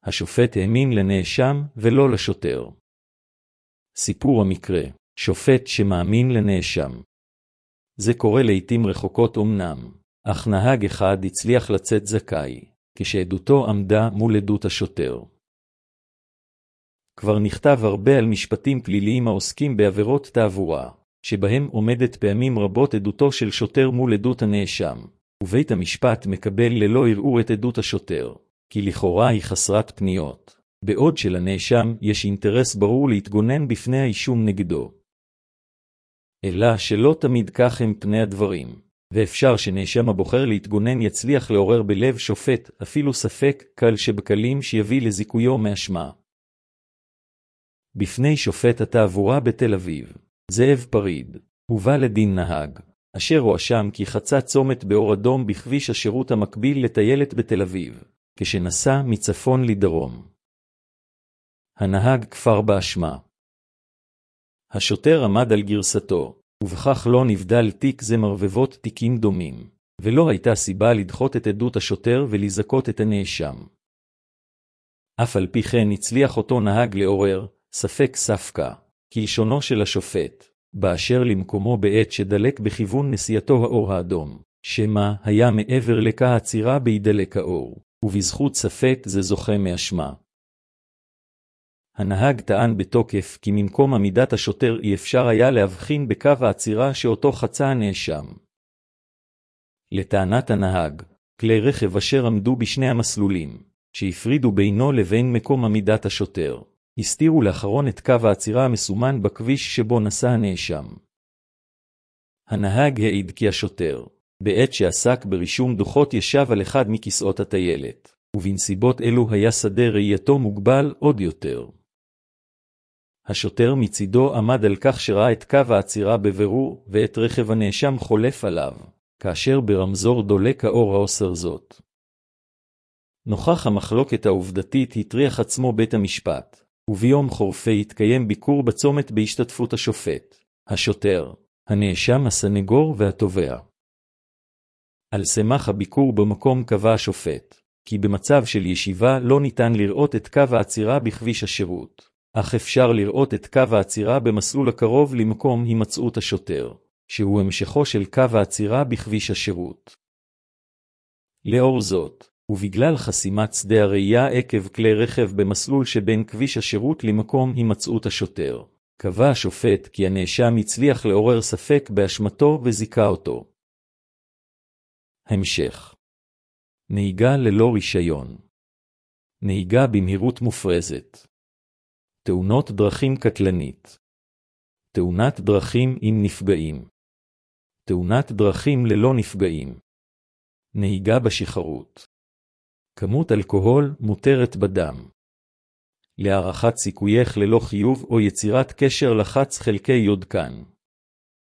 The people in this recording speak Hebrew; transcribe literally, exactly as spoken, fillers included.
השופט האמין לנאשם ולא לשוטר. סיפור המקרה, שופט שמאמין לנאשם. זה קורה לעתים רחוקות אמנם, אך נהג אחד הצליח לצאת זכאי, כשעדותו עמדה מול עדות השוטר. כבר נכתב הרבה על משפטים פליליים העוסקים בעבירות תעבורה, שבהם עומדת פעמים רבות עדותו של שוטר מול עדות הנאשם, ובית המשפט מקבל ללא ערעור את עדות השוטר, כי לכאורה היא חסרת פניות, בעוד שלנאשם יש אינטרס ברור להתגונן בפני האישום נגדו. אלא שלא תמיד כך הם פני הדברים, ואפשר שנאשם הבוחר להתגונן יצליח לעורר בלב שופט אפילו ספק קל שבקלים שיביא לזיכויו מאשמה. בפני שופט התעבורה בתל אביב, זאב פריד, הובא לדין נהג, אשר הואשם כי חצה צומת באור אדום בכביש השירות המקביל לטיילת בתל אביב, כשנסע מצפון לדרום. הנהג כפר באשמה. השוטר עמד על גרסתו, ובכך לא נבדל תיק זה מרבבות תיקים דומים, ולא הייתה סיבה לדחות את עדות השוטר ולזכות את הנאשם. אף על פי כן הצליח אותו נהג לעורר, ספק ספקה, כלשונו של השופט, באשר למקומו בעת שדלק בכיוון נסיעתו האור האדום, שמה היה מעבר לקה העצירה בידלק האור, ובזכות ספק זה זוכה מאשמה. הנהג טען בתוקף כי ממקום עמידת השוטר אי אפשר היה להבחין בקו העצירה שאותו חצה הנאשם. לטענת הנהג, כלי רכב אשר עמדו בשני המסלולים, שהפרידו בינו לבין מקום עמידת השוטר, הסתירו לאחרון את קו העצירה המסומן בכביש שבו נסע הנאשם. הנהג העיד כי השוטר, בעת שעסק ברישום דוחות ישב על אחד מכיסאות הטיילת, ובנסיבות אלו היה שדה ראייתו מוגבל עוד יותר. השוטר מצידו עמד על כך שראה את קו העצירה בבירור ואת רכב הנאשם חולף עליו, כאשר ברמזור דולק האור האוסר זאת. נוכח המחלוקת העובדתית הטריח עצמו בית המשפט, וביום חורפי התקיים ביקור בצומת בהשתתפות השופט, השוטר, הנאשם, הסנגור והתובע. על סמך הביקור במקום קבע השופט, כי במצב של ישיבה לא ניתן לראות את קו העצירה בכביש השירות, אך אפשר לראות את קו העצירה במסלול הקרוב למקום הימצאות השוטר, שהוא המשכו של קו העצירה בכביש השירות. לאור זאת, ובגלל חסימת שדה הראייה עקב כלי רכב במסלול שבין כביש השירות למקום הימצאות השוטר, קבע השופט כי הנאשם הצליח לעורר ספק באשמתו וזיכה אותו. המשך. נהיגה ללא רישיון. נהיגה במהירות מופרזת. תאונות דרכים קטלנית. תאונת דרכים עם נפגעים. תאונת דרכים ללא נפגעים. נהיגה בשכרות. כמות אלכוהול מותרת בדם. להערכת סיכוייך ללא חיוב או יצירת קשר לחץ חלקי יודקן,